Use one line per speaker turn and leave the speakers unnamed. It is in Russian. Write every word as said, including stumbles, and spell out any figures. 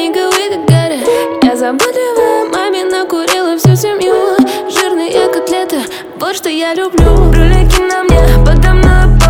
снеговые как горят. Я заботливая, маме накурила всю семью. Жирные котлеты, вот что я люблю. Кролики на мне, подо мной